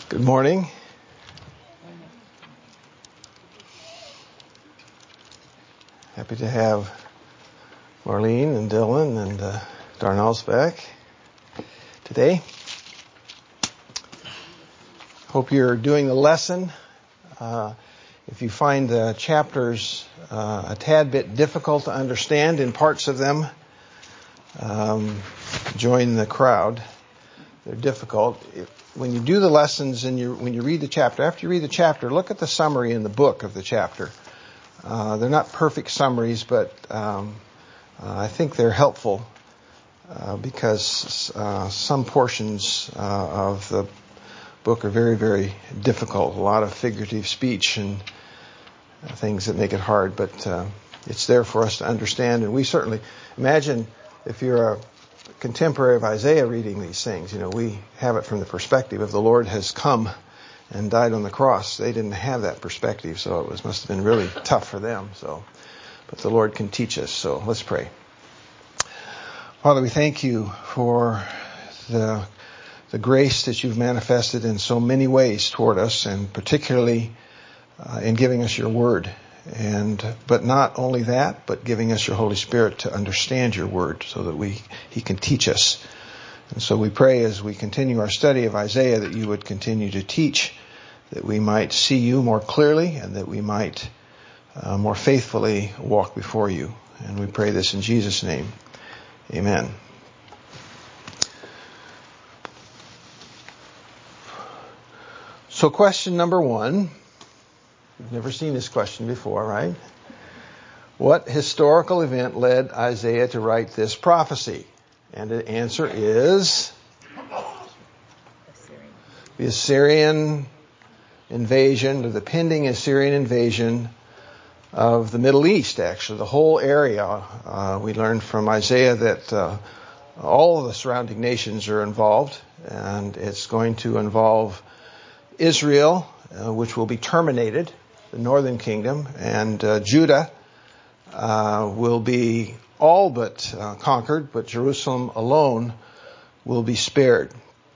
Good morning. Happy to have Marlene and Dylan and Darnell's back today. Hope you're doing the lesson. If you find the chapters a tad bit difficult to understand in parts of them, join the crowd. They're difficult. When you do the lessons and when you read the chapter, after you read the chapter, look at the summary in the book of the chapter. They're not perfect summaries, but I think they're helpful because some portions of the book are very, very difficult. A lot of figurative speech and things that make it hard, but it's there for us to understand. And we certainly imagine if you're a contemporary of Isaiah reading these things, we have it from the perspective of the Lord has come and died on the cross. They didn't have that perspective, so it must have been really tough for them. But the Lord can teach us. So let's pray. Father, we thank you for the grace that you've manifested in so many ways toward us, and particularly in giving us your word. But not only that, but giving us your Holy Spirit to understand your word so that he can teach us. And so we pray as we continue our study of Isaiah that you would continue to teach, that we might see you more clearly and that we might more faithfully walk before you. And we pray this in Jesus' name. Amen. So question number 1. You've never seen this question before, right? What historical event led Isaiah to write this prophecy? And the answer is the Assyrian invasion, or the pending Assyrian invasion of the Middle East, actually, the whole area. We learned from Isaiah that all of the surrounding nations are involved, and it's going to involve Israel, which will be terminated, the northern kingdom, and Judah will be all but conquered, but Jerusalem alone will be spared.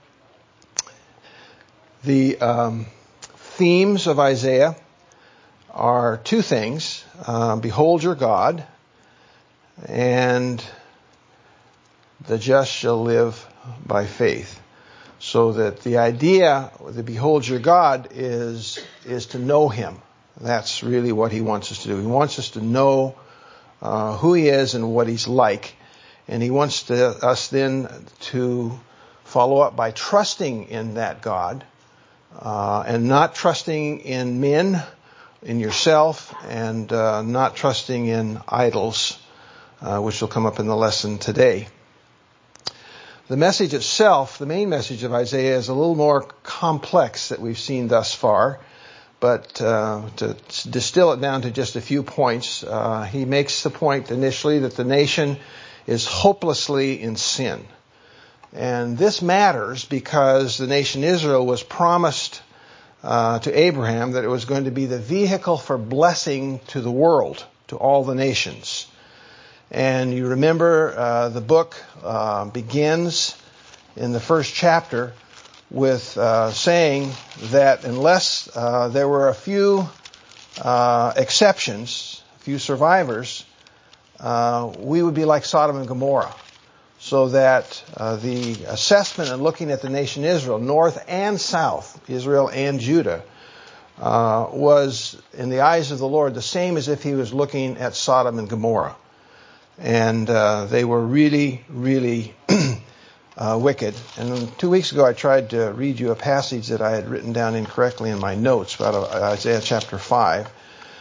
The themes of Isaiah are two things: behold your God, and the just shall live by faith. So that the idea, the behold your God, is to know him. That's really what he wants us to do. He wants us to know who he is and what he's like. And he wants us then to follow up by trusting in that God, and not trusting in men, in yourself, and not trusting in idols, which will come up in the lesson today. The message itself, the main message of Isaiah, is a little more complex that we've seen thus far. But to distill it down to just a few points, he makes the point initially that the nation is hopelessly in sin. And this matters because the nation Israel was promised to Abraham that it was going to be the vehicle for blessing to the world, to all the nations. And you remember the book begins in the first chapter with saying that unless there were a few exceptions, a few survivors, we would be like Sodom and Gomorrah. So that the assessment and looking at the nation Israel, north and south, Israel and Judah, was in the eyes of the Lord the same as if he was looking at Sodom and Gomorrah. And they were really, really wicked. And 2 weeks ago I tried to read you a passage that I had written down incorrectly in my notes about Isaiah chapter 5.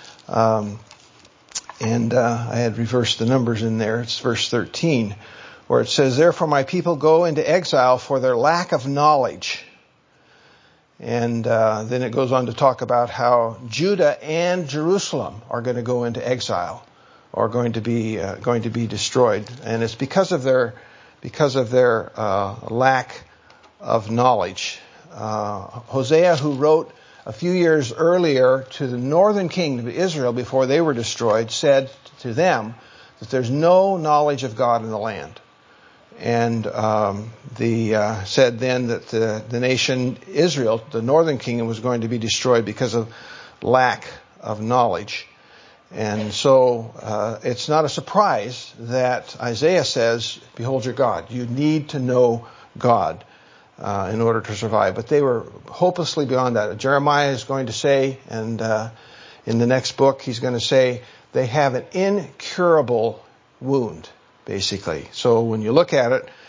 And I had reversed the numbers in there. It's verse 13, where it says, therefore my people go into exile for their lack of knowledge. And then it goes on to talk about how Judah and Jerusalem are going to go into exile, or going to be destroyed, and it's because of their lack of knowledge. Hosea, who wrote a few years earlier to the northern kingdom of Israel before they were destroyed, said to them that there's no knowledge of God in the land. And said then that the nation Israel, the northern kingdom, was going to be destroyed because of lack of knowledge. And so it's not a surprise that Isaiah says, behold your God. You need to know God in order to survive. But they were hopelessly beyond that. Jeremiah is going to say, and in the next book he's going to say, they have an incurable wound, basically. So when you look at it,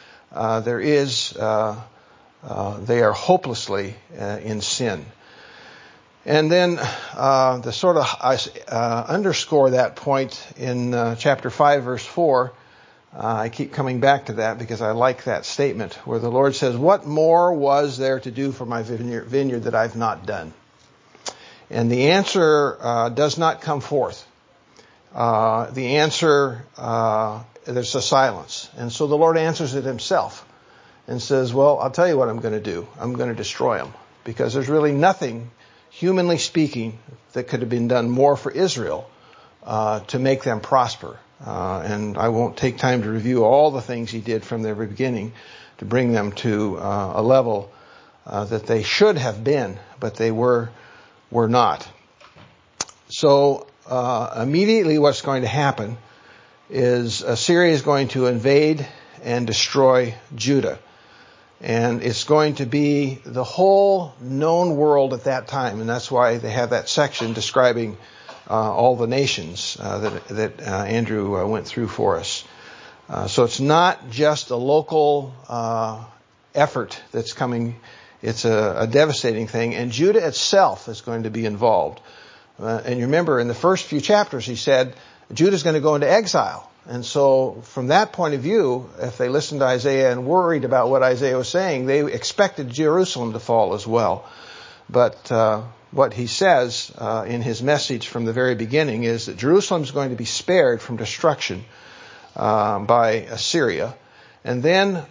they are hopelessly in sin. And then to sort of underscore that point in chapter 5, verse 4, I keep coming back to that because I like that statement where the Lord says, what more was there to do for my vineyard that I've not done? And the answer does not come forth. The answer, there's a silence. And so the Lord answers it himself and says, well, I'll tell you what I'm going to do. I'm going to destroy them because there's really nothing, humanly speaking, that could have been done more for Israel to make them prosper. And I won't take time to review all the things he did from the very beginning to bring them to a level that they should have been, but they were not. So immediately what's going to happen is Assyria is going to invade and destroy Judah. And it's going to be the whole known world at that time. And that's why they have that section describing all the nations that Andrew went through for us. So it's not just a local effort that's coming. It's a devastating thing. And Judah itself is going to be involved. And you remember in the first few chapters he said Judah's going to go into exile. And so from that point of view, if they listened to Isaiah and worried about what Isaiah was saying, they expected Jerusalem to fall as well. But what he says in his message from the very beginning is that Jerusalem is going to be spared from destruction by Assyria. And then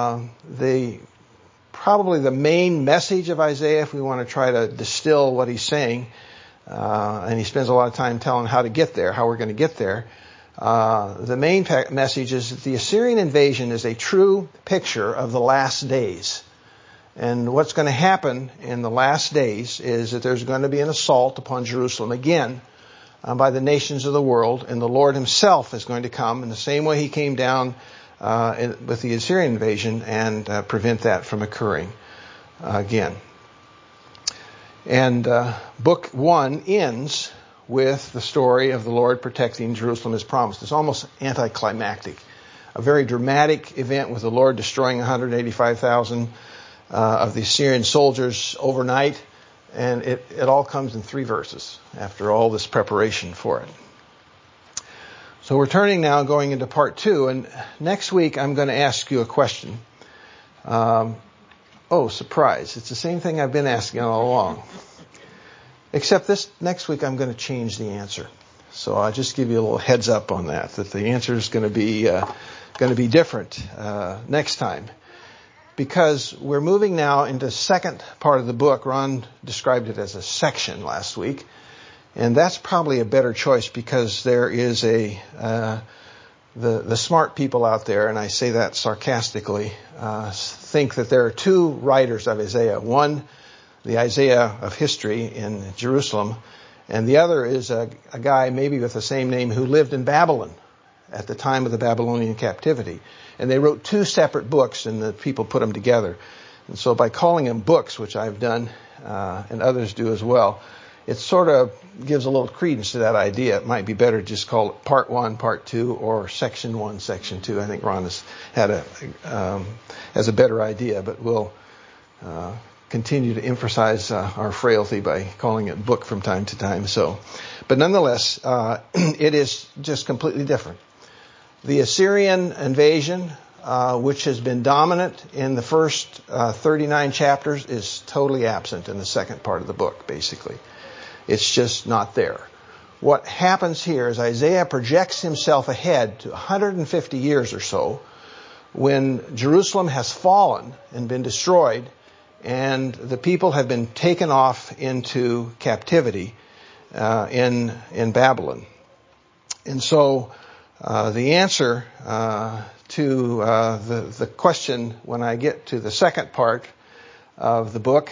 probably the main message of Isaiah, if we want to try to distill what he's saying, and he spends a lot of time telling how to get there, how we're going to get there. The main message is that the Assyrian invasion is a true picture of the last days. And what's going to happen in the last days is that there's going to be an assault upon Jerusalem again by the nations of the world, and the Lord himself is going to come in the same way he came down with the Assyrian invasion and prevent that from occurring again. And book 1 ends with the story of the Lord protecting Jerusalem as promised. It's almost anticlimactic. A very dramatic event with the Lord destroying 185,000 of the Assyrian soldiers overnight. And it all comes in 3 verses after all this preparation for it. So we're turning now, going into part 2. And next week I'm going to ask you a question. Oh, surprise. It's the same thing I've been asking all along. Except this next week I'm going to change the answer. So I'll just give you a little heads up on that the answer is going to be different next time. Because we're moving now into the second part of the book. Ron described it as a section last week. And that's probably a better choice because there is the smart people out there, and I say that sarcastically, think that there are 2 writers of Isaiah. One, the Isaiah of history in Jerusalem, and the other is a guy maybe with the same name who lived in Babylon at the time of the Babylonian captivity. And they wrote 2 separate books, and the people put them together. And so by calling them books, which I've done, and others do as well, it sort of gives a little credence to that idea. It might be better to just call it part 1, part 2, or section 1, section 2. I think Ron has a better idea, but we'll continue to emphasize our frailty by calling it book from time to time. But nonetheless, it is just completely different. The Assyrian invasion, which has been dominant in the first 39 chapters, is totally absent in the second part of the book, basically. It's just not there. What happens here is Isaiah projects himself ahead to 150 years or so when Jerusalem has fallen and been destroyed and the people have been taken off into captivity in Babylon. And so the answer to the question when I get to the second part of the book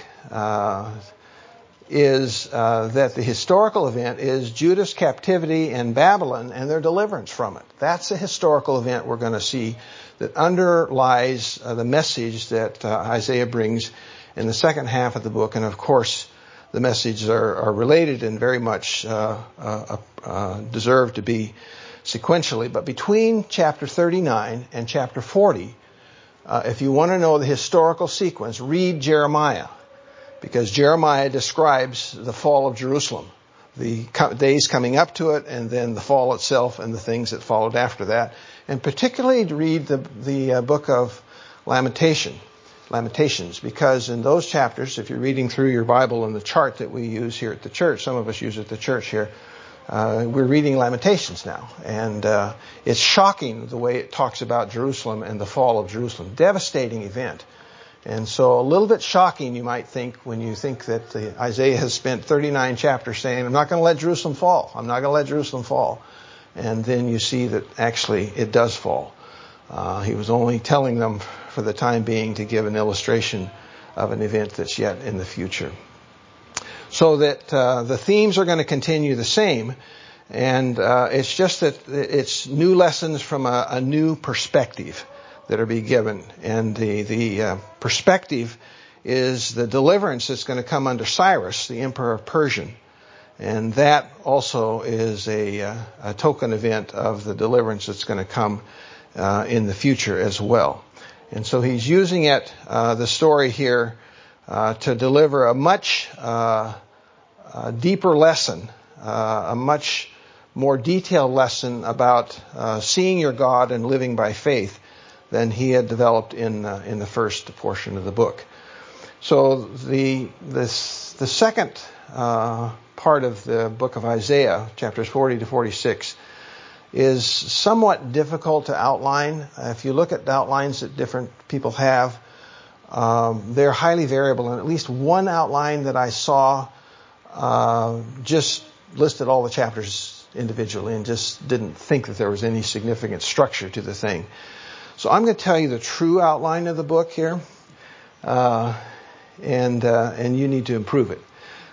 is that the historical event is Judah's captivity in Babylon and their deliverance from it. That's the historical event we're going to see that underlies the message that Isaiah brings in the second half of the book. And of course, the messages are related and very much deserve to be sequentially. But between chapter 39 and chapter 40, if you want to know the historical sequence, read Jeremiah. Because Jeremiah describes the fall of Jerusalem, the days coming up to it, and then the fall itself and the things that followed after that. And particularly read the book of Lamentations, because in those chapters, if you're reading through your Bible and the chart that we use here at the church, some of us use it at the church here, we're reading Lamentations now. And it's shocking the way it talks about Jerusalem and the fall of Jerusalem. Devastating event. And so a little bit shocking, you might think, when you think that Isaiah has spent 39 chapters saying, I'm not going to let Jerusalem fall. I'm not going to let Jerusalem fall. And then you see that actually it does fall. He was only telling them for the time being to give an illustration of an event that's yet in the future. So that the themes are going to continue the same. And it's just that it's new lessons from a new perspective that are being given. And the perspective is the deliverance that's going to come under Cyrus, the emperor of Persia. And that also is a token event of the deliverance that's going to come in the future as well. And so he's using it, the story here, to deliver a much deeper lesson, a much more detailed lesson about seeing your God and living by faith than he had developed in the first portion of the book. So the second part of the book of Isaiah, chapters 40 to 46, is somewhat difficult to outline. If you look at the outlines that different people have, they're highly variable. And at least one outline that I saw just listed all the chapters individually and just didn't think that there was any significant structure to the thing. So I'm going to tell you the true outline of the book here, and you need to improve it.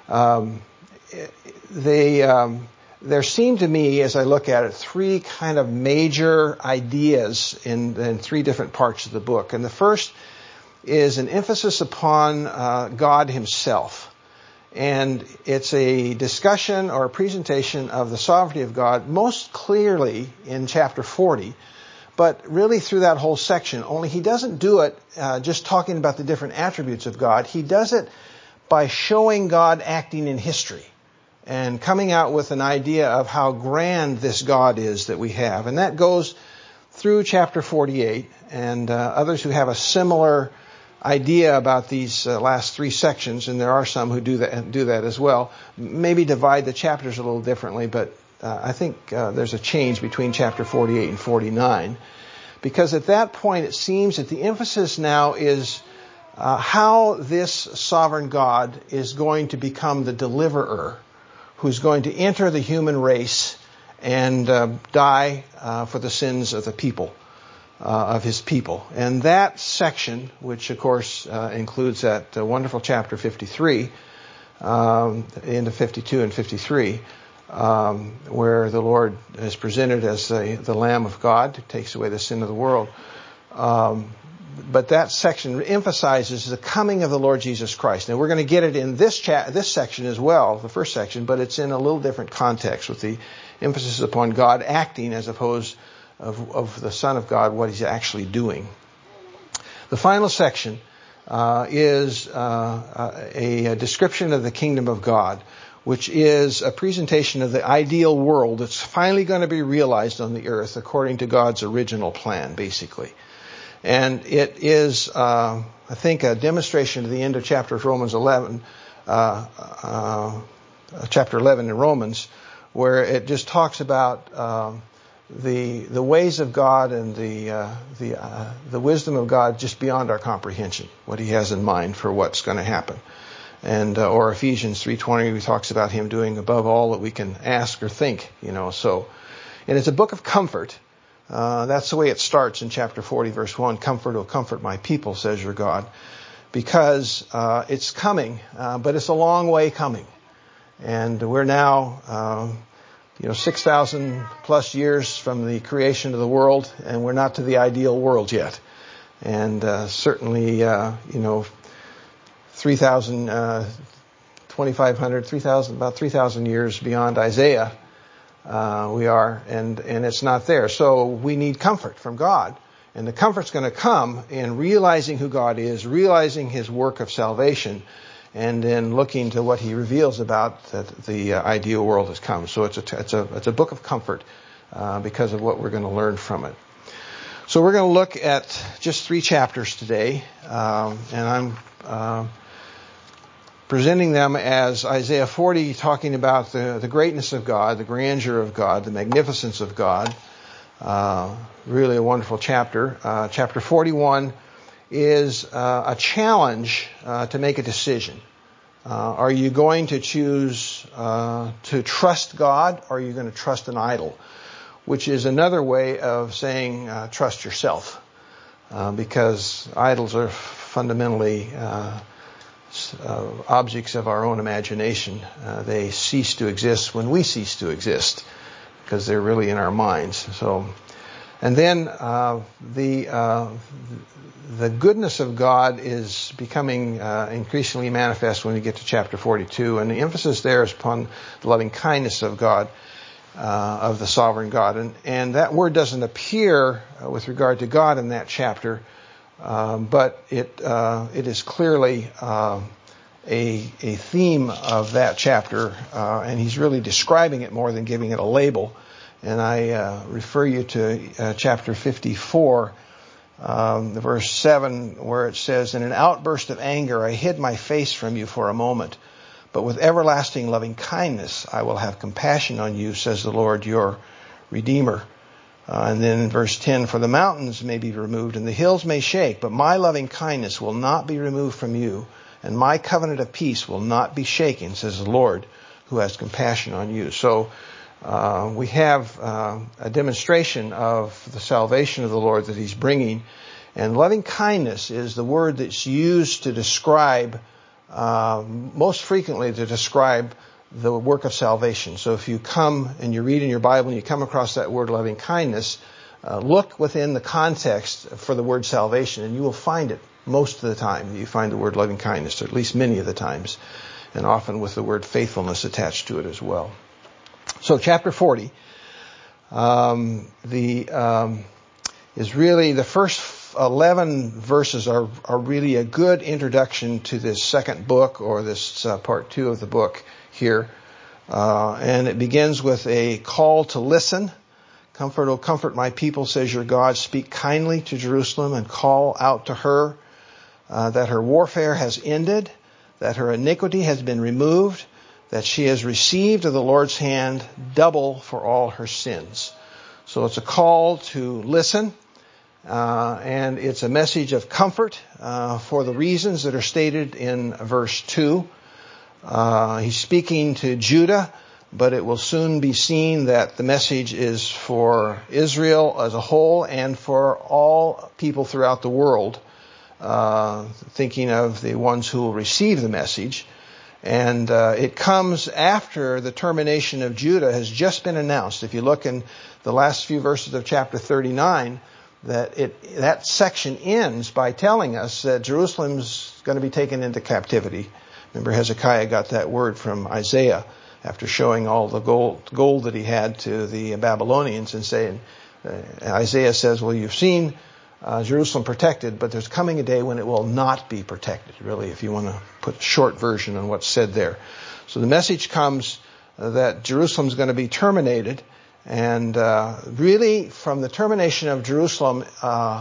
There seem to me, as I look at it, three kind of major ideas in three different parts of the book. And the first is an emphasis upon God himself. And it's a discussion or a presentation of the sovereignty of God, most clearly in chapter 40. But really through that whole section, only he doesn't do it just talking about the different attributes of God. He does it by showing God acting in history and coming out with an idea of how grand this God is that we have. And that goes through chapter 48. And others who have a similar idea about these last three sections, and there are some who do that as well, maybe divide the chapters a little differently, but I think there's a change between chapter 48 and 49, because at that point it seems that the emphasis now is how this sovereign God is going to become the deliverer, who's going to enter the human race and die for the sins of the people, of his people. And that section, which of course includes that wonderful chapter 53, into 52 and 53, where the Lord is presented as the Lamb of God who takes away the sin of the world. But that section emphasizes the coming of the Lord Jesus Christ. Now we're going to get it in this section as well, the first section, but it's in a little different context with the emphasis upon God acting as opposed of the Son of God, what he's actually doing. The final section is a description of the kingdom of God, which is a presentation of the ideal world that's finally going to be realized on the earth according to God's original plan, basically. And it is, I think, a demonstration of the end of chapter 11 in Romans, where it just talks about the ways of God and the wisdom of God just beyond our comprehension, what he has in mind for what's going to happen. And or Ephesians 3:20, he talks about him doing above all that we can ask or think, So, and it's a book of comfort. That's the way it starts in chapter 40, verse 1. Comfort, O comfort my people, says your God. Because it's coming, but it's a long way coming. And we're now 6,000 plus years from the creation of the world, and we're not to the ideal world yet. And certainly, 3,000, 2,500, 3,000, about 3,000 years beyond Isaiah, we are, and it's not there. So we need comfort from God. And the comfort's going to come in realizing who God is, realizing His work of salvation, and then looking to what He reveals about that the ideal world has come. So it's a book of comfort because of what we're going to learn from it. So we're going to look at just 3 chapters today, and I'm presenting them as Isaiah 40, talking about the greatness of God, the grandeur of God, the magnificence of God. Really a wonderful chapter. Chapter 41 is a challenge to make a decision. Are you going to choose to trust God, or are you going to trust an idol? Which is another way of saying trust yourself. Because idols are fundamentally objects of our own imagination. They cease to exist when we cease to exist, because they're really in our minds. So, and then the goodness of God is becoming increasingly manifest when we get to chapter 42, and the emphasis there is upon the loving kindness of God, of the sovereign God, and that word doesn't appear with regard to God in that chapter, but it is clearly a theme of that chapter, and he's really describing it more than giving it a label. And I refer you to chapter 54, verse 7, where it says, "In an outburst of anger I hid my face from you for a moment, but with everlasting loving kindness I will have compassion on you, says the Lord your Redeemer." And then in verse 10, "For the mountains may be removed and the hills may shake, but my loving kindness will not be removed from you, and my covenant of peace will not be shaken, says the Lord who has compassion on you." So we have a demonstration of the salvation of the Lord that He's bringing. And loving kindness is the word that's used to describe, most frequently to describe the work of salvation. So if you come and you read in your Bible and you come across that word loving kindness, look within the context for the word salvation, and you will find it most of the time. You find the word loving kindness, or at least many of the times, and often with the word faithfulness attached to it as well. So chapter 40 is really the first 11 verses are really a good introduction to this second book, or this part 2 of the book here. And it begins with a call to listen. "Comfort, O comfort my people, says your God. Speak kindly to Jerusalem and call out to her that her warfare has ended, that her iniquity has been removed, that she has received of the Lord's hand double for all her sins." So it's a call to listen, and it's a message of comfort for the reasons that are stated in verse 2. He's speaking to Judah, but it will soon be seen that the message is for Israel as a whole and for all people throughout the world, thinking of the ones who will receive the message. And it comes after the termination of Judah has just been announced. If you look in the last few verses of chapter 39, that section ends by telling us that Jerusalem's going to be taken into captivity. Remember, Hezekiah got that word from Isaiah after showing all the gold that he had to the Babylonians, and saying, Isaiah says, "Well, you've seen Jerusalem protected, but there's coming a day when it will not be protected," really, if you want to put a short version on what's said there. So the message comes that Jerusalem's going to be terminated, and really from the termination of Jerusalem by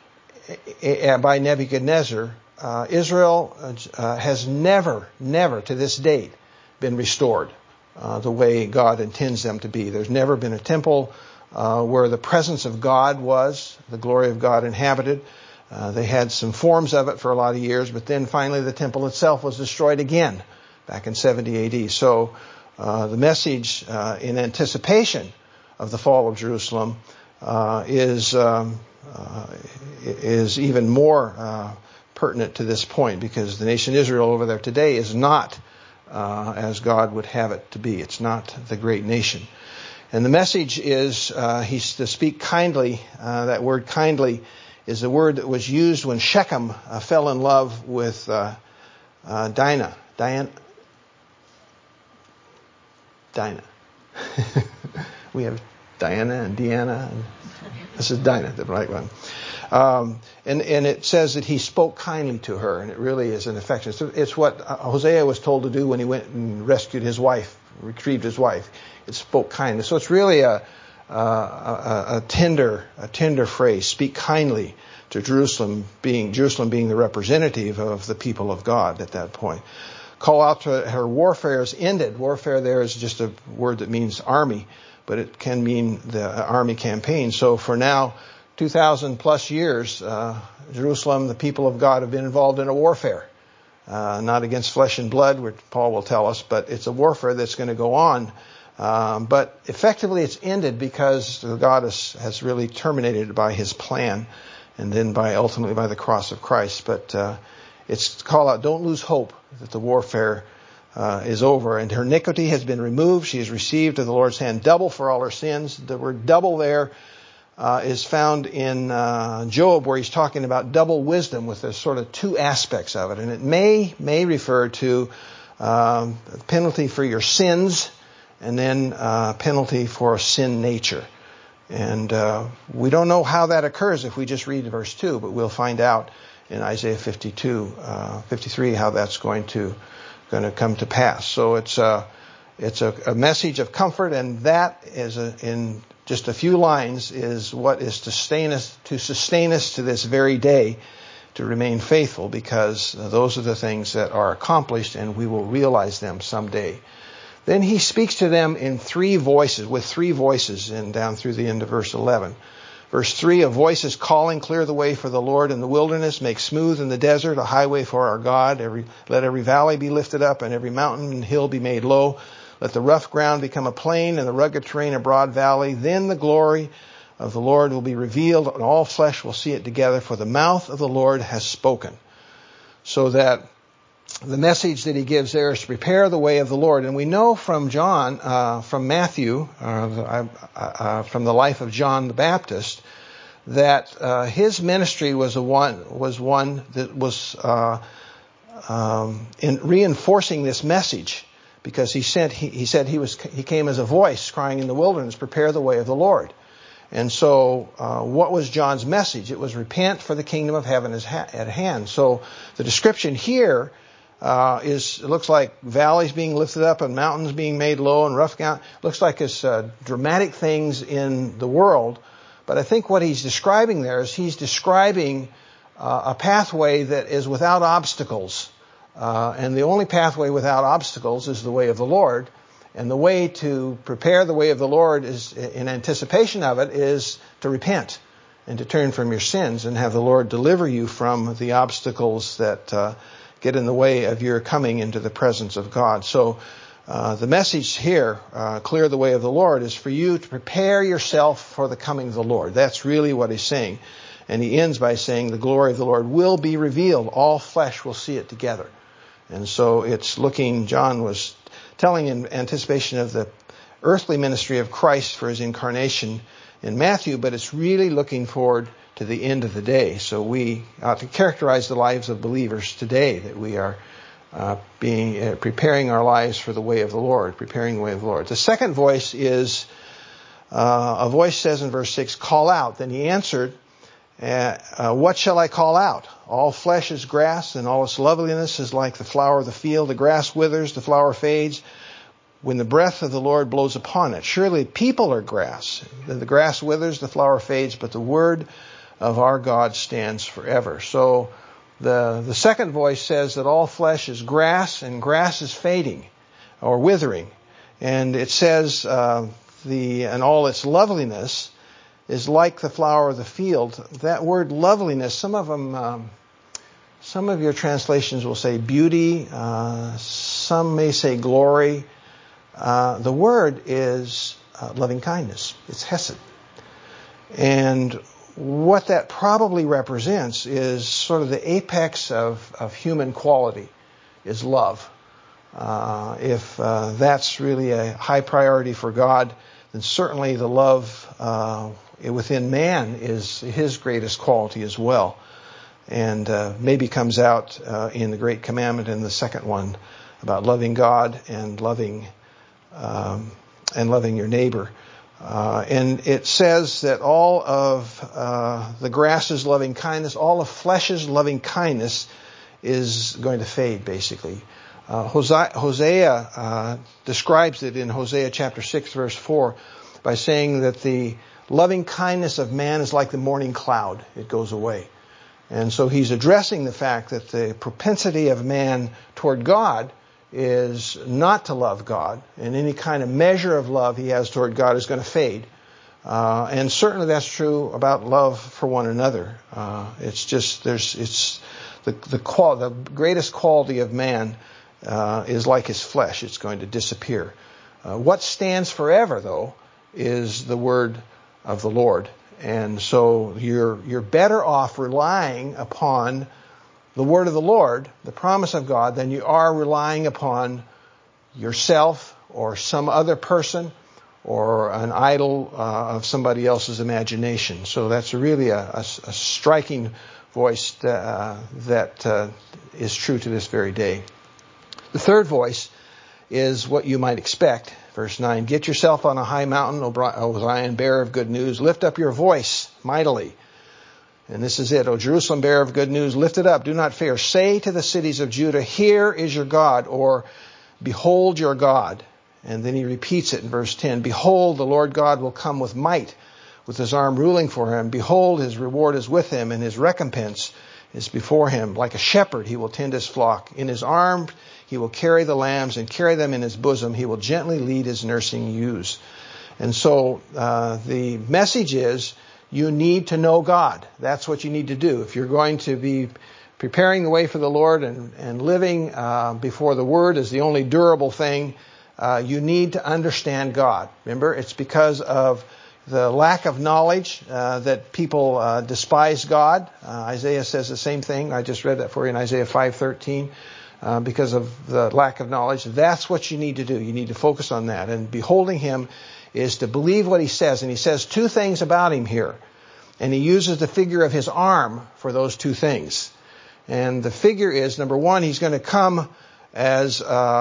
Nebuchadnezzar, Israel has never to this date been restored the way God intends them to be. There's never been a temple where the presence of God was, the glory of God inhabited. They had some forms of it for a lot of years, but then finally the temple itself was destroyed again back in 70 AD. So the message in anticipation of the fall of Jerusalem is even more pertinent to this point, because the nation Israel over there today is not as God would have it to be. It's not the great nation. And the message is he's to speak kindly. That word kindly is the word that was used when Shechem fell in love with Dinah. We have Diana and Deanna. And this is Dinah, the right one. And it says that he spoke kindly to her, and it really is an affection. It's what Hosea was told to do when he went and rescued his wife, retrieved his wife. It spoke kindly. So it's really a tender phrase. Speak kindly to Jerusalem being the representative of the people of God at that point. Call out to her. Warfare is ended. Warfare there is just a word that means army, but it can mean the army campaign. So for now, 2,000 plus years, Jerusalem, the people of God, have been involved in a warfare. Not against flesh and blood, which Paul will tell us, but it's a warfare that's going to go on. But effectively it's ended because God has really terminated it by his plan, and then ultimately by the cross of Christ. But it's to call out, don't lose hope that the warfare is over. And her iniquity has been removed. She has received of the Lord's hand double for all her sins. The word double there is found in Job, where he's talking about double wisdom with the sort of two aspects of it. And it may refer to penalty for your sins, and then penalty for a sin nature. And we don't know how that occurs if we just read verse 2, but we'll find out in Isaiah 53 how that's going to come to pass. So it's a message of comfort, and that is in just a few lines is what is to sustain us to this very day, to remain faithful, because those are the things that are accomplished, and we will realize them someday. Then he speaks to them in with three voices, and down through the end of verse 11. Verse 3, a voice is calling, clear the way for the Lord in the wilderness, make smooth in the desert a highway for our God. Let every valley be lifted up, and every mountain and hill be made low. Let the rough ground become a plain, and the rugged terrain a broad valley. Then the glory of the Lord will be revealed, and all flesh will see it together, for the mouth of the Lord has spoken. So that the message that he gives there is to prepare the way of the Lord. And we know from Matthew, from the life of John the Baptist, that his ministry was one that was in reinforcing this message, because he said he came as a voice crying in the wilderness, prepare the way of the Lord. And so what was John's message? It was repent, for the kingdom of heaven is at hand. So the description here it looks like valleys being lifted up and mountains being made low and rough ground. Looks like it's dramatic things in the world. But I think what he's describing there is he's describing a pathway that is without obstacles. And the only pathway without obstacles is the way of the Lord. And the way to prepare the way of the Lord is, in anticipation of it, is to repent and to turn from your sins and have the Lord deliver you from the obstacles that get in the way of your coming into the presence of God. So the message here, clear the way of the Lord, is for you to prepare yourself for the coming of the Lord. That's really what he's saying. And he ends by saying the glory of the Lord will be revealed. All flesh will see it together. And so John was telling in anticipation of the earthly ministry of Christ for his incarnation in Matthew, but it's really looking forward to the end of the day. So we ought to characterize the lives of believers today, that we are preparing our lives for the way of the Lord, preparing the way of the Lord. The second voice is, a voice says in verse 6, call out. Then he answered, what shall I call out? All flesh is grass, and all its loveliness is like the flower of the field. The grass withers, the flower fades, when the breath of the Lord blows upon it. Surely people are grass. The grass withers, the flower fades, but the word of our God stands forever. So the second voice says that all flesh is grass, and grass is fading or withering. And it says and all its loveliness is like the flower of the field. That word loveliness, some of your translations will say beauty, some may say glory. The word is loving kindness. It's hesed. And what that probably represents is sort of the apex of human quality, is love. If that's really a high priority for God, then certainly the love within man is his greatest quality as well. And maybe comes out in the Great Commandment in the second one about loving God and loving your neighbor. And it says that all of the grass's loving kindness, all of flesh's loving kindness is going to fade, basically. Hosea describes it in Hosea chapter 6, verse 4, by saying that the loving kindness of man is like the morning cloud. It goes away. And so he's addressing the fact that the propensity of man toward God is not to love God, and any kind of measure of love he has toward God is going to fade. And certainly that's true about love for one another. It's the greatest quality of man is like his flesh. It's going to disappear. What stands forever, though, is the word of the Lord. And so you're better off relying upon the word of the Lord, the promise of God, than you are relying upon yourself or some other person or an idol of somebody else's imagination. So that's really a striking voice that is true to this very day. The third voice is what you might expect. Verse 9, get yourself on a high mountain, O Zion, bearer of good news. Lift up your voice mightily. And this is it. O Jerusalem, bearer of good news, lift it up. Do not fear. Say to the cities of Judah, here is your God, or behold your God. And then he repeats it in verse 10. Behold, the Lord God will come with might, with his arm ruling for him. Behold, his reward is with him, and his recompense is before him. Like a shepherd, he will tend his flock. In his arm, he will carry the lambs and carry them in his bosom. He will gently lead his nursing ewes. And so the message is, you need to know God. That's what you need to do. If you're going to be preparing the way for the Lord and living before the Word is the only durable thing, you need to understand God. Remember, it's because of the lack of knowledge that people despise God. Isaiah says the same thing. I just read that for you in Isaiah 5:13. Because of the lack of knowledge. That's what you need to do. You need to focus on that. And beholding him is to believe what he says. And he says two things about him here. And he uses the figure of his arm for those two things. And the figure is, number one, he's going to come as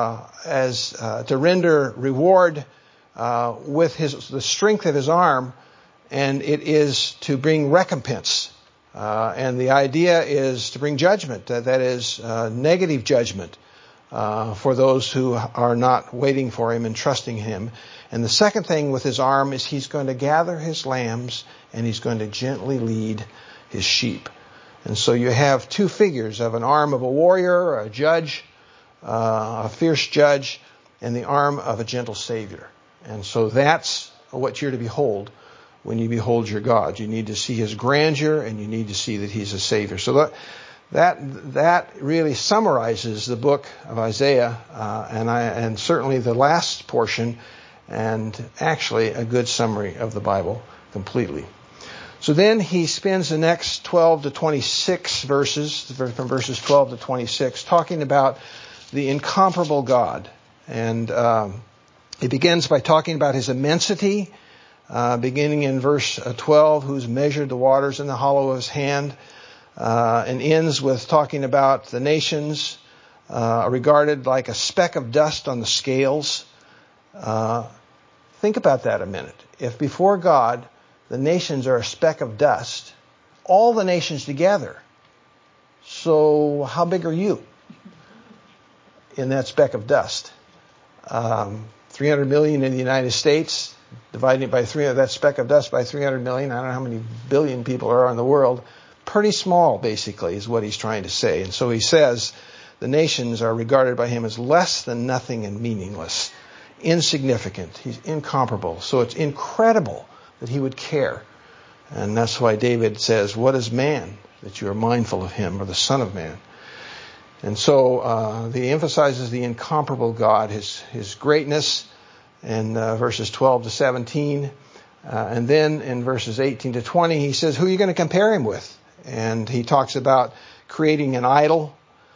to render reward with the strength of his arm, and it is to bring recompense. And the idea is to bring judgment, that is negative judgment for those who are not waiting for him and trusting him. And the second thing with his arm is he's going to gather his lambs and he's going to gently lead his sheep. And so you have two figures of an arm of a warrior, a judge, a fierce judge, and the arm of a gentle Savior. And so that's what you're to behold when you behold your God. You need to see his grandeur, and you need to see that he's a Savior. So that really summarizes the book of Isaiah, and certainly the last portion, and actually a good summary of the Bible completely. So then he spends the next 12 to 26 verses, from verses 12 to 26, talking about the incomparable God. And he begins by talking about his immensity, beginning in verse 12, who's measured the waters in the hollow of his hand, and ends with talking about the nations regarded like a speck of dust on the scales. Think about that a minute. If before God the nations are a speck of dust, all the nations together, so how big are you in that speck of dust? 300 million in the United States, dividing it by that speck of dust by 300 million. I don't know how many billion people are in the world. Pretty small, basically, is what he's trying to say. And so he says the nations are regarded by him as less than nothing and meaningless, insignificant. He's incomparable. So it's incredible that he would care. And that's why David says, what is man that you are mindful of him, or the Son of Man? And so he emphasizes the incomparable God, his greatness in verses 12 to 17. And then in verses 18 to 20, he says, who are you going to compare him with? And he talks about creating an idol,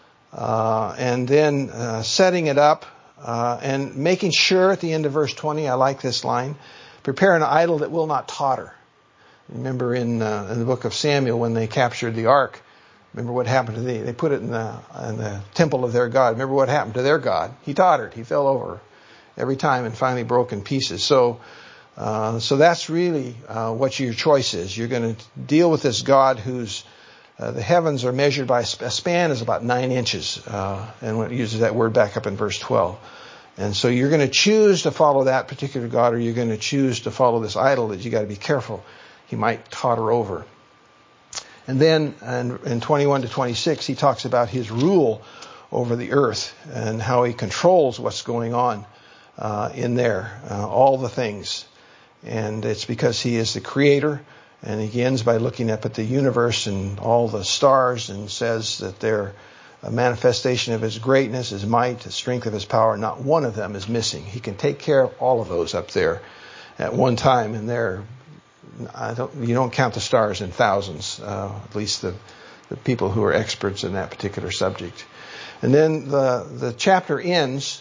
and then setting it up, and making sure at the end of verse 20, I like this line, prepare an idol that will not totter. Remember in the book of Samuel when they captured the ark, remember what happened to they put it in the temple of their God. Remember what happened to their God? He tottered. He fell over every time and finally broke in pieces. So that's really what your choice is. You're going to deal with this God whose the heavens are measured by a span is about 9 inches, and when it uses that word back up in verse 12. And so you're going to choose to follow that particular God, or you're going to choose to follow this idol that you got to be careful. He might totter over. And then in 21 to 26, he talks about his rule over the earth and how he controls what's going on in there, all the things. And it's because he is the creator. And he ends by looking up at the universe and all the stars and says that they're a manifestation of his greatness, his might, the strength of his power. Not one of them is missing. He can take care of all of those up there at one time. And you don't count the stars in thousands, at least the people who are experts in that particular subject. And then the chapter ends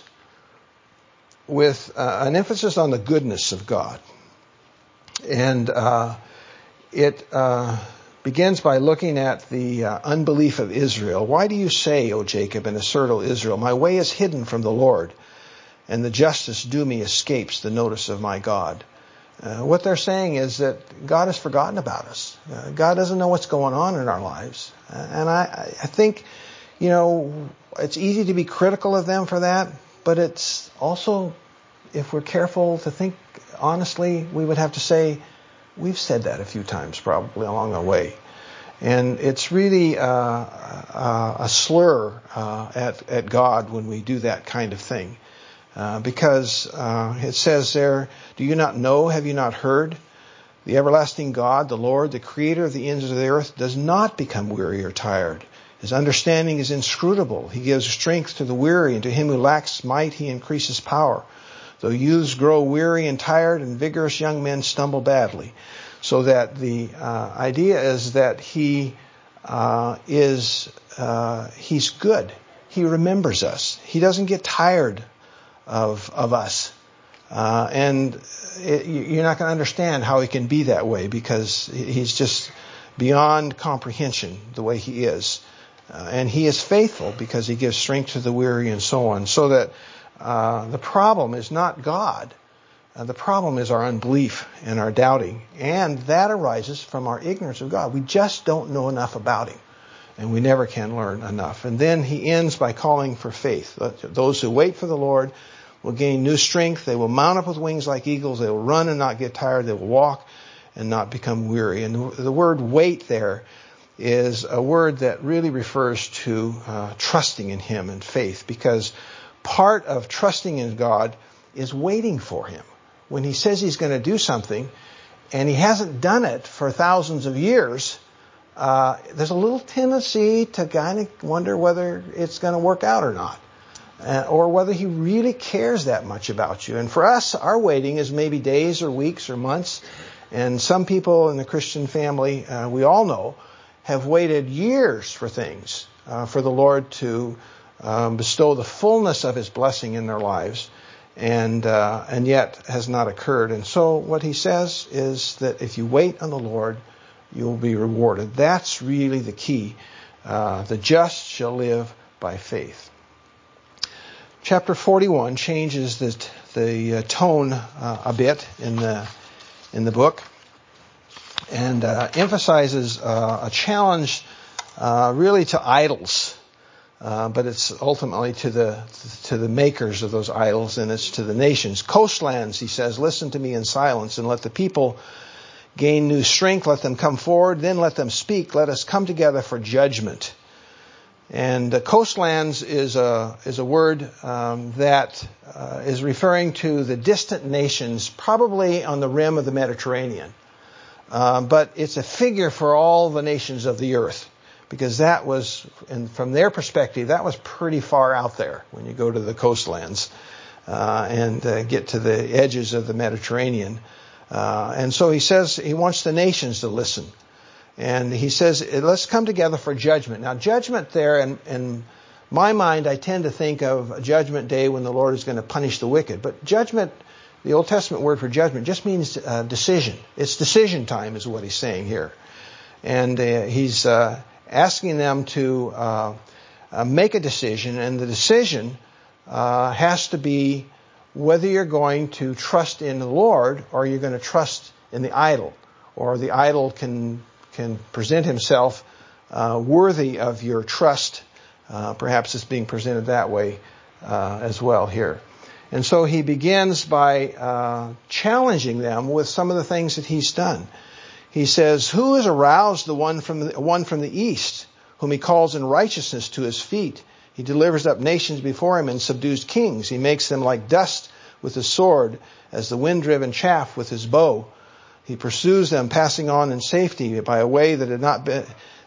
with an emphasis on the goodness of God. And it begins by looking at the unbelief of Israel. Why do you say, O Jacob, and assert, O Israel, my way is hidden from the Lord, and the justice due me escapes the notice of my God? What they're saying is that God has forgotten about us. God doesn't know what's going on in our lives. And I think, it's easy to be critical of them for that, but it's also, if we're careful to think honestly, we would have to say, we've said that a few times probably along the way. And it's really a slur at God when we do that kind of thing. Because it says there, do you not know, have you not heard? The everlasting God, the Lord, the creator of the ends of the earth, does not become weary or tired. His understanding is inscrutable. He gives strength to the weary, and to him who lacks might he increases power. Though youths grow weary and tired, and vigorous young men stumble badly. So that the idea is that he's good. He remembers us. He doesn't get tired of us. And you're not going to understand how he can be that way, because he's just beyond comprehension the way he is. And he is faithful because he gives strength to the weary and so on. So that the problem is not God. The problem is our unbelief and our doubting. And that arises from our ignorance of God. We just don't know enough about him. And we never can learn enough. And then he ends by calling for faith. Those who wait for the Lord will gain new strength. They will mount up with wings like eagles. They will run and not get tired. They will walk and not become weary. And the word wait there is a word that really refers to trusting in him and faith. Because part of trusting in God is waiting for him. When he says he's going to do something and he hasn't done it for thousands of years, there's a little tendency to kind of wonder whether it's going to work out or not. Or whether he really cares that much about you. And for us, our waiting is maybe days or weeks or months. And some people in the Christian family, we all know, have waited years for things, for the Lord to bestow the fullness of his blessing in their lives, and yet has not occurred. And so what he says is that if you wait on the Lord, you will be rewarded. That's really the key. The just shall live by faith. Chapter 41 changes the tone a bit in the book, and emphasizes a challenge really to idols, but it's ultimately to the makers of those idols, and it's to the nations. Coastlands, he says, listen to me in silence, and let the people gain new strength. Let them come forward, then let them speak. Let us come together for judgment. And coastlands is a word that is referring to the distant nations, probably on the rim of the Mediterranean. But it's a figure for all the nations of the earth, because that was, and from their perspective, that was pretty far out there when you go to the coastlands and get to the edges of the Mediterranean. And so he says he wants the nations to listen. And he says, let's come together for judgment. Now, judgment there, in my mind, I tend to think of Judgment Day when the Lord is going to punish the wicked. But judgment, the Old Testament word for judgment, just means decision. It's decision time is what he's saying here. And he's asking them to make a decision. And the decision has to be whether you're going to trust in the Lord or you're going to trust in the idol. Or the idol can present himself worthy of your trust. Perhaps it's being presented that way as well here. And so he begins by challenging them with some of the things that he's done. He says, "Who has aroused the one from the east, whom he calls in righteousness to his feet? He delivers up nations before him and subdues kings. He makes them like dust with his sword, as the wind-driven chaff with his bow. He pursues them, passing on in safety by a way that had not been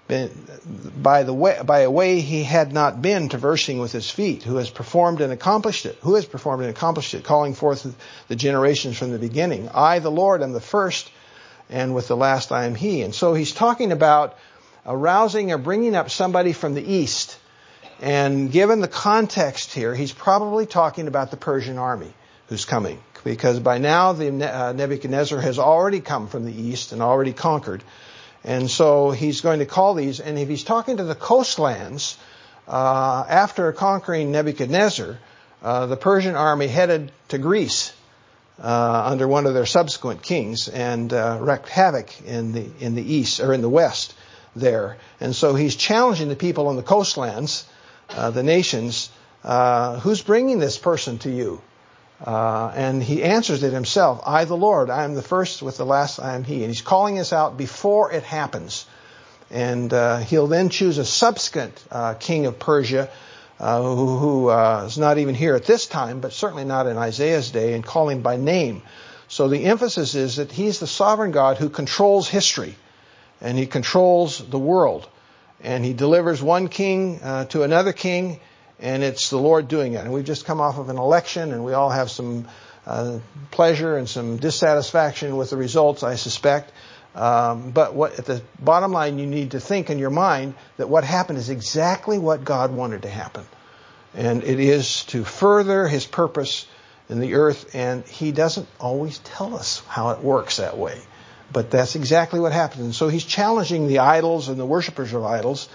by a way he had not been traversing with his feet. Who has performed and accomplished it? Who has performed and accomplished it, calling forth the generations from the beginning? I, the Lord, am the first, and with the last I am he." And so he's talking about arousing or bringing up somebody from the east. And given the context here, he's probably talking about the Persian army who's coming. Because by now Nebuchadnezzar has already come from the east and already conquered. And so he's going to call these, and if he's talking to the coastlands, after conquering Nebuchadnezzar, the Persian army headed to Greece under one of their subsequent kings and wreaked havoc in the east or in the west there. And so he's challenging the people on the coastlands, the nations, who's bringing this person to you? And he answers it himself. I, the Lord, I am the first, with the last I am he. And he's calling this out before it happens. And he'll then choose a subsequent king of Persia who is not even here at this time, but certainly not in Isaiah's day, and call him by name. So the emphasis is that he's the sovereign God who controls history. And he controls the world. And he delivers one king to another king. And it's the Lord doing it. And we've just come off of an election, and we all have some pleasure and some dissatisfaction with the results, I suspect. But at the bottom line, you need to think in your mind that what happened is exactly what God wanted to happen. And it is to further his purpose in the earth. And he doesn't always tell us how it works that way. But that's exactly what happens. And so he's challenging the idols and the worshipers of idols.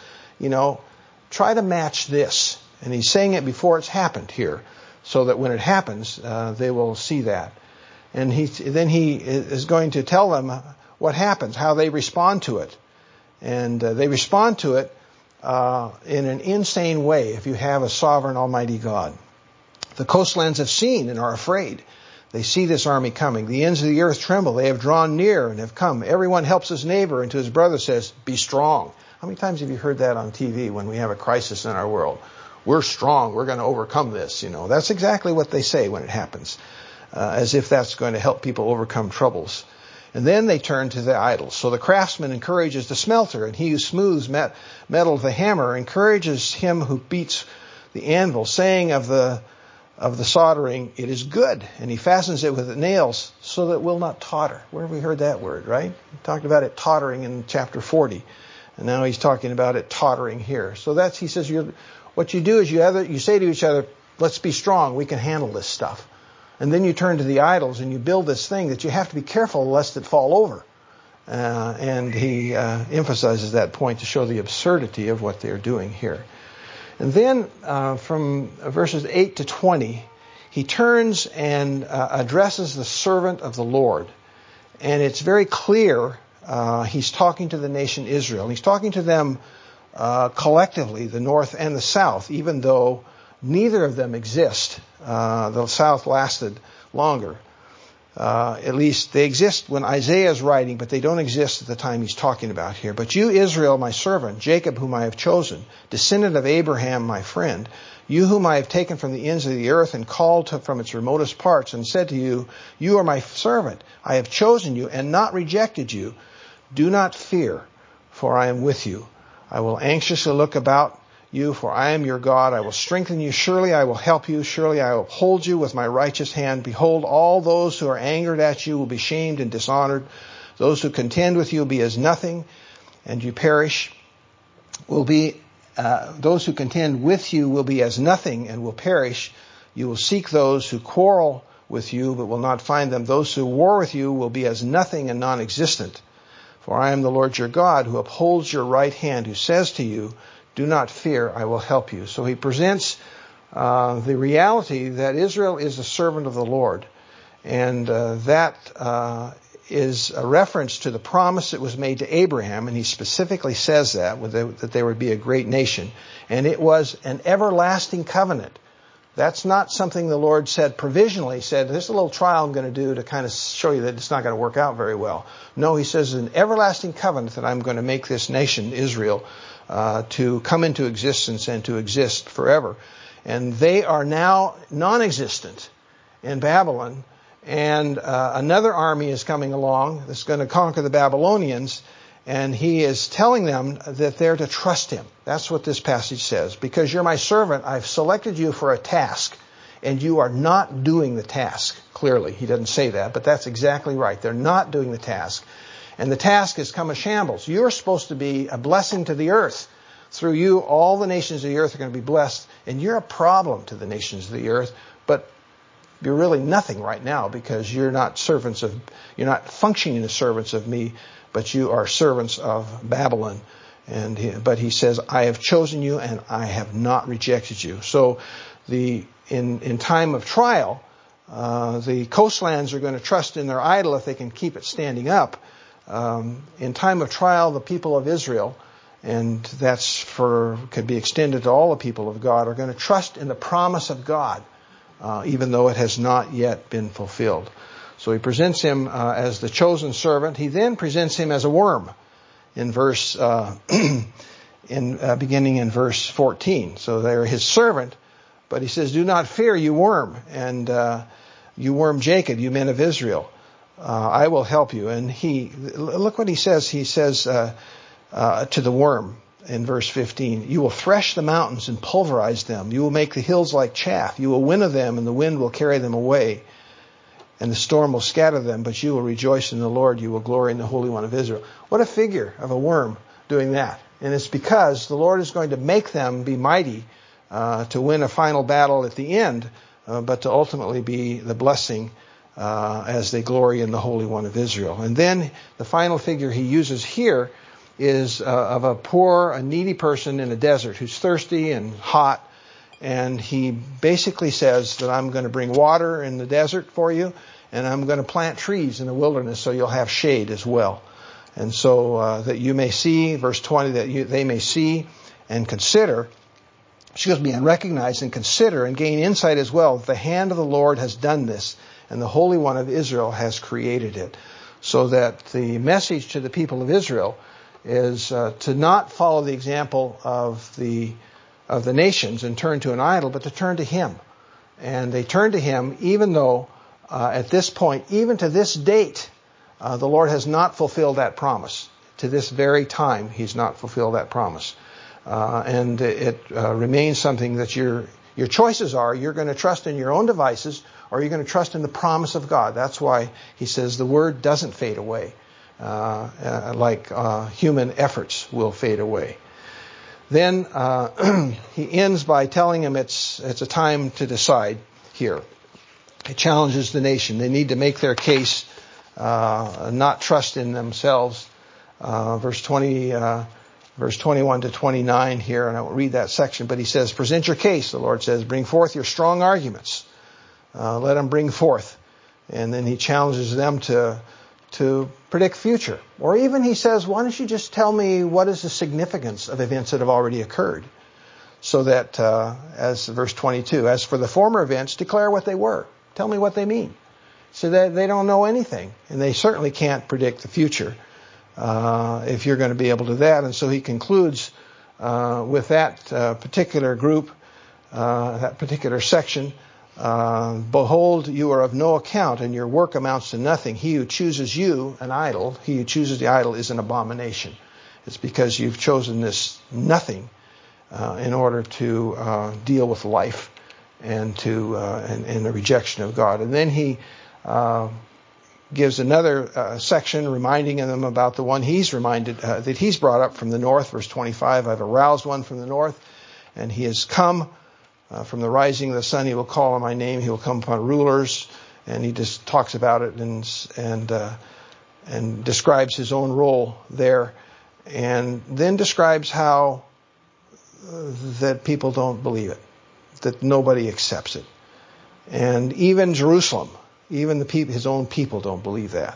Try to match this. And he's saying it before it's happened here, so that when it happens, they will see that. And then he is going to tell them what happens, how they respond to it. And they respond to it in an insane way if you have a sovereign almighty God. The coastlands have seen and are afraid. They see this army coming. The ends of the earth tremble. They have drawn near and have come. Everyone helps his neighbor, and to his brother says, "Be strong." How many times have you heard that on TV when we have a crisis in our world? We're strong. We're going to overcome this. That's exactly what they say when it happens, as if that's going to help people overcome troubles. And then they turn to the idols. So the craftsman encourages the smelter, and he who smooths metal with the hammer encourages him who beats the anvil, saying of the soldering, "It is good." And he fastens it with the nails so that it will not totter. Where have we heard that word, right? We talked about it tottering in chapter 40. And now he's talking about it tottering here. So he says, what you do is you say to each other, "Let's be strong. We can handle this stuff." And then you turn to the idols and you build this thing that you have to be careful lest it fall over. And he emphasizes that point to show the absurdity of what they're doing here. And then from verses 8 to 20, he turns and addresses the servant of the Lord. And it's very clear he's talking to the nation Israel. He's talking to them collectively, the north and the south, even though neither of them exist. The south lasted longer. At least they exist when Isaiah is writing, but they don't exist at the time he's talking about here. "But you, Israel, my servant, Jacob, whom I have chosen, descendant of Abraham, my friend, you whom I have taken from the ends of the earth and called from its remotest parts, and said to you, you are my servant. I have chosen you and not rejected you. Do not fear, for I am with you. I will anxiously look about you, for I am your God. I will strengthen you. Surely I will help you. Surely I will uphold you with my righteous hand. Behold, all those who are angered at you will be shamed and dishonored. Those who contend with you will be as nothing, and you perish. Those who contend with you will be as nothing and will perish. You will seek those who quarrel with you, but will not find them. Those who war with you will be as nothing and non-existent. For I am the Lord your God, who upholds your right hand, who says to you, do not fear, I will help you. So he presents the reality that Israel is a servant of the Lord. And that is a reference to the promise that was made to Abraham, and he specifically says that they would be a great nation. And it was an everlasting covenant. That's not something the Lord said provisionally, said, this is a little trial I'm going to do to kind of show you that it's not going to work out very well. No, he says it's an everlasting covenant that I'm going to make this nation, Israel, to come into existence and to exist forever. And they are now non-existent in Babylon. And another army is coming along that's going to conquer the Babylonians. And he is telling them that they're to trust him. That's what this passage says. Because you're my servant, I've selected you for a task, and you are not doing the task. Clearly, he doesn't say that, but that's exactly right. They're not doing the task. And the task has come a shambles. You're supposed to be a blessing to the earth. Through you, all the nations of the earth are going to be blessed. And you're a problem to the nations of the earth. But you're really nothing right now because you're not functioning as servants of me, but you are servants of Babylon. But he says, I have chosen you and I have not rejected you. So in time of trial, the coastlands are going to trust in their idol if they can keep it standing up. In time of trial, the people of Israel, and could be extended to all the people of God, are going to trust in the promise of God, even though it has not yet been fulfilled. So he presents him as the chosen servant. He then presents him as a worm in beginning in verse 14. So they're his servant, but he says, do not fear, you worm, and you worm Jacob, you men of Israel. I will help you. And look what he says. He says to the worm in verse 15, you will thresh the mountains and pulverize them. You will make the hills like chaff. You will winnow them, and the wind will carry them away. And the storm will scatter them, but you will rejoice in the Lord. You will glory in the Holy One of Israel. What a figure of a worm doing that. And it's because the Lord is going to make them be mighty to win a final battle at the end, but to ultimately be the blessing as they glory in the Holy One of Israel. And then the final figure he uses here is of a needy person in a desert who's thirsty and hot. And he basically says that I'm going to bring water in the desert for you, and I'm going to plant trees in the wilderness so you'll have shade as well. And so that you may see, verse 20, they may see and consider, and recognize and consider and gain insight as well. The hand of the Lord has done this, and the Holy One of Israel has created it. So that the message to the people of Israel is to not follow the example of the nations and turn to an idol, but to turn to him. And they turn to him even though at this point, even to this date, the Lord has not fulfilled that promise. To this very time, he's not fulfilled that promise. And it remains something that your choices are. You're going to trust in your own devices, or you're going to trust in the promise of God. That's why he says the word doesn't fade away, like human efforts will fade away. Then he ends by telling him it's a time to decide here. He challenges the nation. They need to make their case, not trust in themselves. Verse 21 to 29 here, and I won't read that section, but he says, present your case, the Lord says. Bring forth your strong arguments. Let them bring forth. And then he challenges them to predict future. Or even he says, why don't you just tell me what is the significance of events that have already occurred? So that, as verse 22, as for the former events, declare what they were. Tell me what they mean. So that they don't know anything. And they certainly can't predict the future if you're going to be able to do that. And so he concludes with that particular group, that particular section. Behold, you are of no account, and your work amounts to nothing. He who chooses you an idol, he who chooses the idol is an abomination. It's because you've chosen this nothing in order to deal with life and the rejection of God. And then he gives another section reminding them about the one he's reminded that he's brought up from the north. Verse 25, I've aroused one from the north, and he has come from the rising of the sun. He will call on my name. He will come upon rulers. And he just talks about it and describes his own role there, and then describes how that people don't believe it, that nobody accepts it. And even Jerusalem, even the people, his own people don't believe that.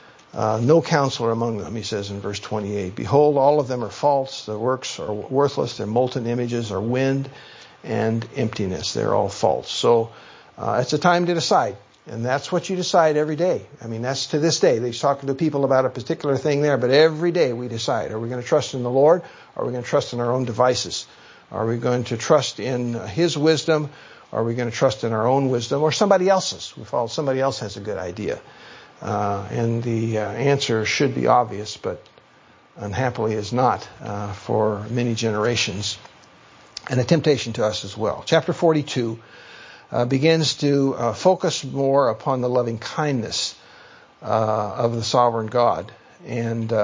No counselor among them, he says in verse 28. Behold, all of them are false. Their works are worthless. Their molten images are wind and emptiness. They're all false. So it's a time to decide. And that's what you decide every day. I mean, that's to this day. He's talking to people about a particular thing there, but every day we decide. Are we going to trust in the Lord? Or are we going to trust in our own devices? Are we going to trust in his wisdom? Or are we going to trust in our own wisdom or somebody else's? We follow somebody else has a good idea. And the answer should be obvious, but unhappily is not for many generations. And a temptation to us as well. Chapter 42 begins to focus more upon the loving kindness of the sovereign God. And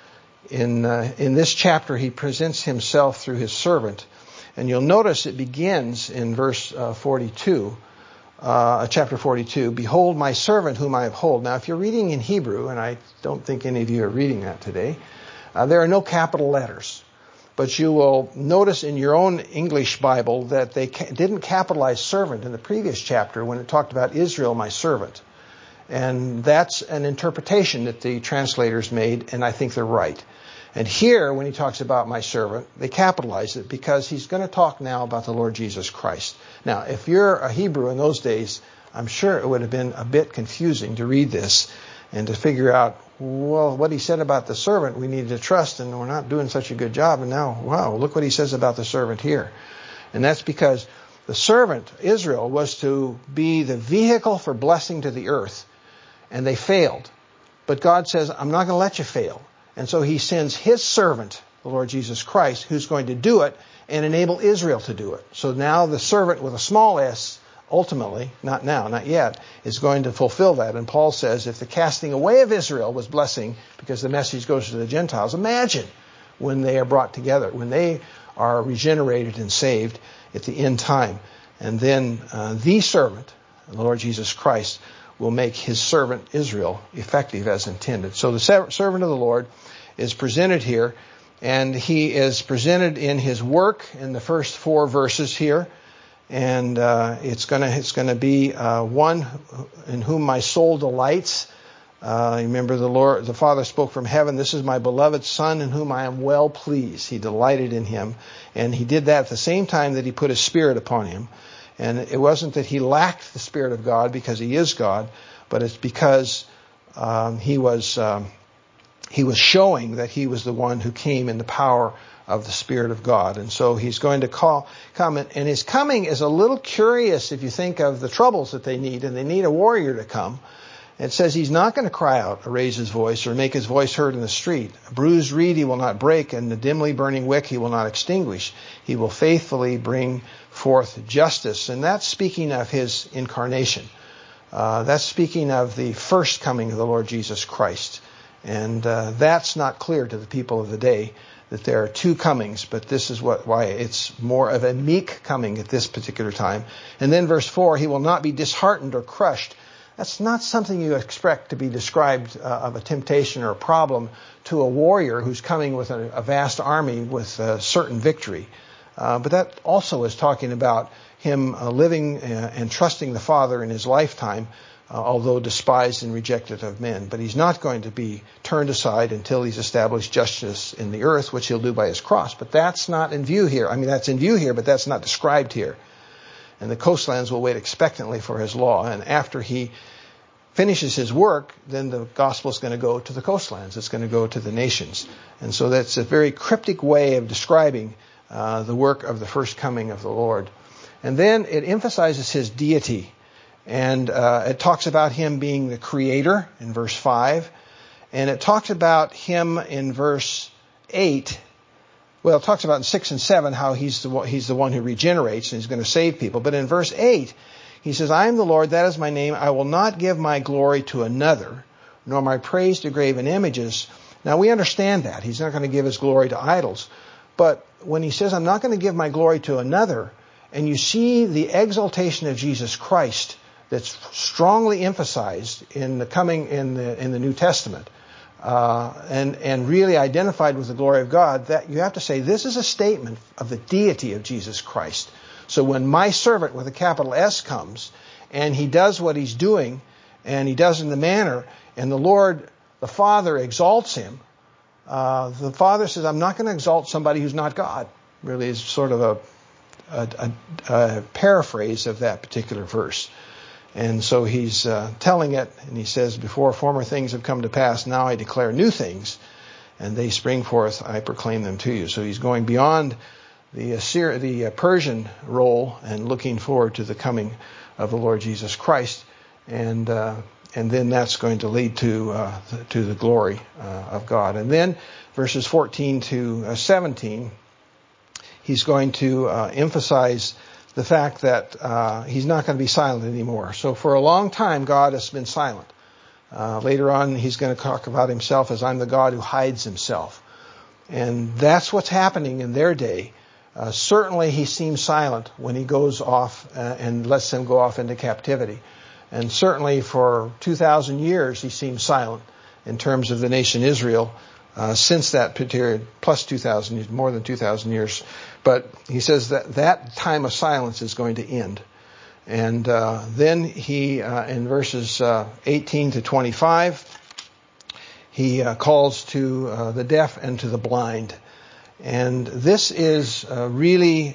in this chapter, he presents himself through his servant. And you'll notice it begins in verse 42, chapter 42, Behold my servant whom I uphold. Now, if you're reading in Hebrew, and I don't think any of you are reading that today, there are no capital letters. But you will notice in your own English Bible that they didn't capitalize servant in the previous chapter when it talked about Israel, my servant. And that's an interpretation that the translators made, and I think they're right. And here, when he talks about my servant, they capitalize it because he's going to talk now about the Lord Jesus Christ. Now, if you're a Hebrew in those days, I'm sure it would have been a bit confusing to read this and to figure out, well, what he said about the servant we needed to trust, and we're not doing such a good job. And now, wow, look what he says about the servant here. And that's because the servant, Israel, was to be the vehicle for blessing to the earth. And they failed. But God says, I'm not going to let you fail. And so he sends his servant, the Lord Jesus Christ, who's going to do it and enable Israel to do it. So now the servant with a small s, ultimately, not now, not yet, is going to fulfill that. And Paul says if the casting away of Israel was blessing because the message goes to the Gentiles, imagine when they are brought together, when they are regenerated and saved at the end time. And then the servant, the Lord Jesus Christ, will make his servant Israel effective as intended. So the servant of the Lord is presented here, and he is presented in his work in the first 4 verses here. And it's going to be one in whom my soul delights. Remember the Father spoke from heaven, this is my beloved Son in whom I am well pleased. He delighted in him. And he did that at the same time that he put his Spirit upon him. And it wasn't that he lacked the Spirit of God because he is God, but it's because he was showing that he was the one who came in the power of the Spirit of God. And so he's going to come, and his coming is a little curious if you think of the troubles that they need, and they need a warrior to come. It says he's not going to cry out or raise his voice or make his voice heard in the street. A bruised reed he will not break, and the dimly burning wick he will not extinguish. He will faithfully bring forth justice. And that's speaking of his incarnation. That's speaking of the first coming of the Lord Jesus Christ. And that's not clear to the people of the day, that there are 2 comings, but this is why it's more of a meek coming at this particular time. And then verse 4, he will not be disheartened or crushed. That's not something you expect to be described of a temptation or a problem to a warrior who's coming with a vast army with certain victory. But that also is talking about him living and trusting the Father in his lifetime, although despised and rejected of men. But he's not going to be turned aside until he's established justice in the earth, which he'll do by his cross. But that's not in view here. I mean, that's in view here, but that's not described here. And the coastlands will wait expectantly for his law. And after he finishes his work, then the gospel is going to go to the coastlands. It's going to go to the nations. And so that's a very cryptic way of describing the work of the first coming of the Lord. And then it emphasizes his deity. And it talks about him being the creator in verse 5. And it talks about him in verse 8 Well, it talks about in 6 and 7 how he's the one who regenerates and he's going to save people. But in verse 8, he says, I am the Lord, that is my name. I will not give my glory to another, nor my praise to graven images. Now, we understand that. He's not going to give his glory to idols. But when he says, I'm not going to give my glory to another, and you see the exaltation of Jesus Christ that's strongly emphasized in the New Testament, and really identified with the glory of God, that you have to say this is a statement of the deity of Jesus Christ. So when my servant with a capital S comes and he does what he's doing and he does in the manner, and the Lord, the Father, exalts him, the Father says, I'm not going to exalt somebody who's not God. Really is sort of a paraphrase of that particular verse. And so he's telling it, and he says, before former things have come to pass, now I declare new things, and they spring forth, I proclaim them to you. So he's going beyond the Persian role and looking forward to the coming of the Lord Jesus Christ, and then that's going to lead to the glory of God. And then verses 14 to 17, he's going to emphasize the fact that he's not going to be silent anymore. So for a long time, God has been silent. Later on, he's going to talk about himself as I'm the God who hides himself. And that's what's happening in their day. Certainly, he seems silent when he goes off and lets them go off into captivity. And certainly for 2,000 years, he seems silent in terms of the nation Israel since that period, plus 2,000 years, more than 2,000 years. But he says that time of silence is going to end. And then he, in verses 18 to 25, he calls to the deaf and to the blind. And this is really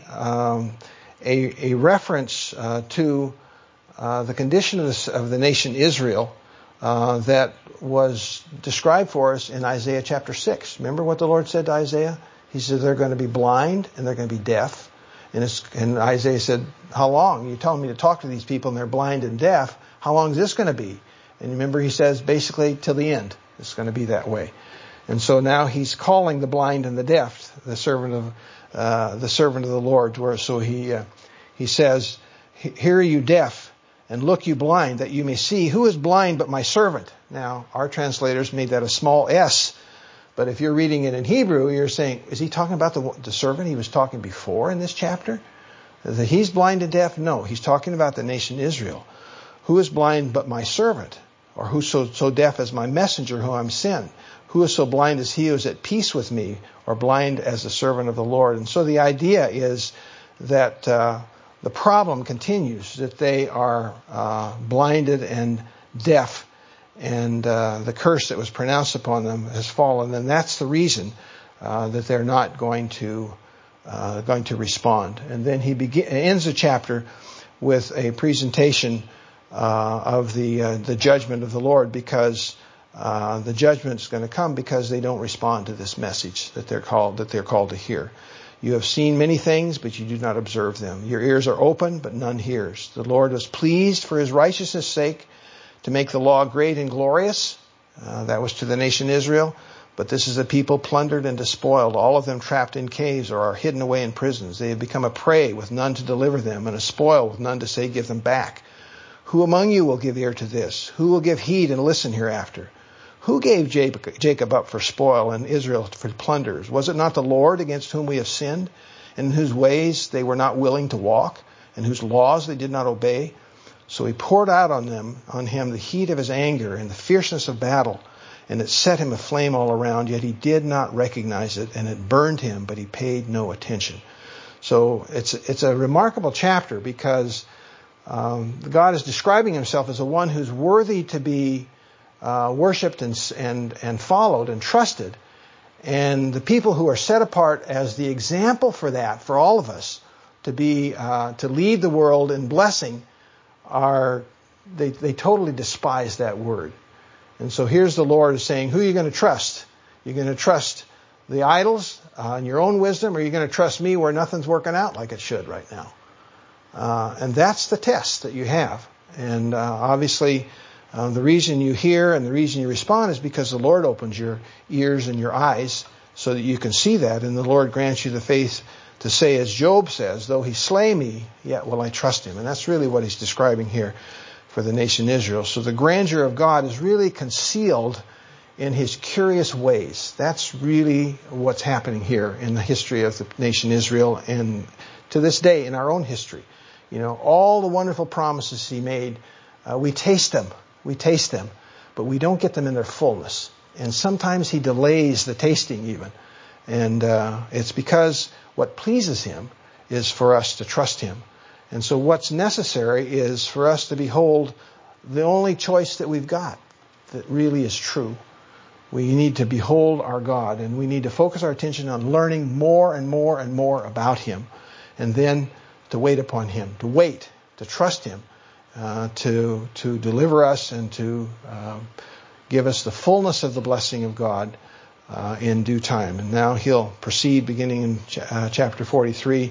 a reference to the condition of the nation Israel that was described for us in Isaiah chapter 6. Remember what the Lord said to Isaiah? He said they're going to be blind and they're going to be deaf. And Isaiah said, how long? You're telling me to talk to these people and they're blind and deaf. How long is this going to be? And remember, he says basically till the end. It's going to be that way. And so now he's calling the blind and the deaf, the servant of the Lord. So he says, hear you deaf and look you blind, that you may see. Who is blind but my servant? Now, our translators made that a small s. But if you're reading it in Hebrew, you're saying, is he talking about the servant he was talking before in this chapter? That he's blind and deaf? No, he's talking about the nation Israel. Who is blind but my servant? Or who's so deaf as my messenger who I'm sent? Who is so blind as he who is at peace with me, or blind as the servant of the Lord? And so the idea is that the problem continues, that they are blinded and deaf, and the curse that was pronounced upon them has fallen, and that's the reason that they're not going to respond. And then he ends the chapter with a presentation of the judgment of the Lord, because the judgment is going to come because they don't respond to this message that they're called to hear. You have seen many things, but you do not observe them. Your ears are open, but none hears. The Lord was pleased for his righteousness' sake to make the law great and glorious. That was to the nation Israel. But this is a people plundered and despoiled, all of them trapped in caves or are hidden away in prisons. They have become a prey with none to deliver them, and a spoil with none to say, give them back. Who among you will give ear to this? Who will give heed and listen hereafter? Who gave Jacob up for spoil and Israel for plunders? Was it not the Lord against whom we have sinned, and in whose ways they were not willing to walk, and whose laws they did not obey? So he poured out on him the heat of his anger and the fierceness of battle, and it set him aflame all around, yet he did not recognize it, and it burned him, but he paid no attention. So it's a remarkable chapter, because God is describing himself as the one who's worthy to be worshipped and followed and trusted. And the people who are set apart as the example for that, for all of us, to lead the world in blessing, they totally despise that word. And so here's the Lord saying, who are you going to trust? You're going to trust the idols in your own wisdom, or you're going to trust me where nothing's working out like it should right now? And that's the test that you have. And obviously, the reason you hear and the reason you respond is because the Lord opens your ears and your eyes so that you can see that, and the Lord grants you the faith to say, as Job says, though he slay me, yet will I trust him. And that's really what he's describing here for the nation Israel. So the grandeur of God is really concealed in his curious ways. That's really what's happening here in the history of the nation Israel, and to this day in our own history. All the wonderful promises he made, we taste them, but we don't get them in their fullness. And sometimes he delays the tasting even. And it's because what pleases him is for us to trust him. And so what's necessary is for us to behold the only choice that we've got that really is true. We need to behold our God, and we need to focus our attention on learning more and more and more about him, and then to wait upon him, to trust him, to deliver us and to give us the fullness of the blessing of God in due time. And now he'll proceed, beginning in chapter 43,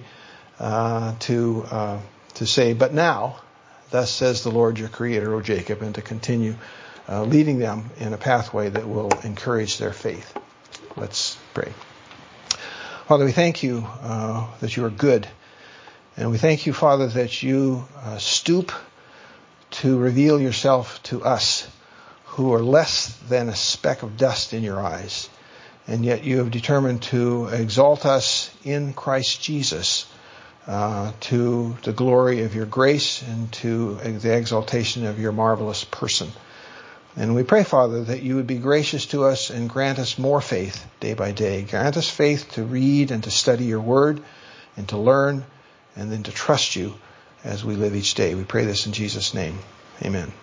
to say, "But now, thus says the Lord your Creator, O Jacob," and to continue leading them in a pathway that will encourage their faith. Let's pray. Father, we thank you that you are good. And we thank you, Father, that you stoop to reveal yourself to us who are less than a speck of dust in your eyes. And yet you have determined to exalt us in Christ Jesus to the glory of your grace and to the exaltation of your marvelous person. And we pray, Father, that you would be gracious to us and grant us more faith day by day. Grant us faith to read and to study your word and to learn and then to trust you as we live each day. We pray this in Jesus' name. Amen.